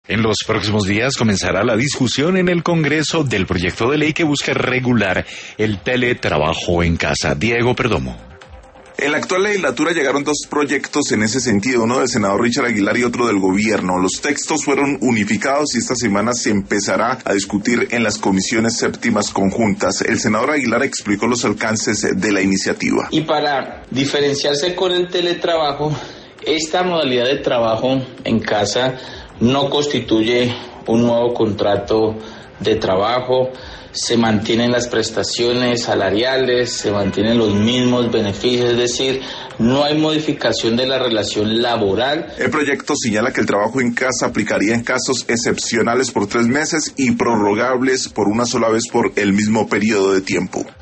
En los próximos días comenzará la discusión en el Congreso del proyecto de ley que busca regular el teletrabajo en casa. Diego Perdomo. En la actual legislatura llegaron dos proyectos en ese sentido, uno del senador Richard Aguilar y otro del gobierno. Los textos fueron unificados y esta semana se empezará a discutir en las comisiones séptimas conjuntas. El senador Aguilar explicó los alcances de la iniciativa. Y para diferenciarse con el teletrabajo, esta modalidad de trabajo en casa no constituye un nuevo contrato de trabajo, se mantienen las prestaciones salariales, se mantienen los mismos beneficios, es decir, no hay modificación de la relación laboral. El proyecto señala que el trabajo en casa aplicaría en casos excepcionales por 3 meses y prorrogables por una sola vez por el mismo periodo de tiempo.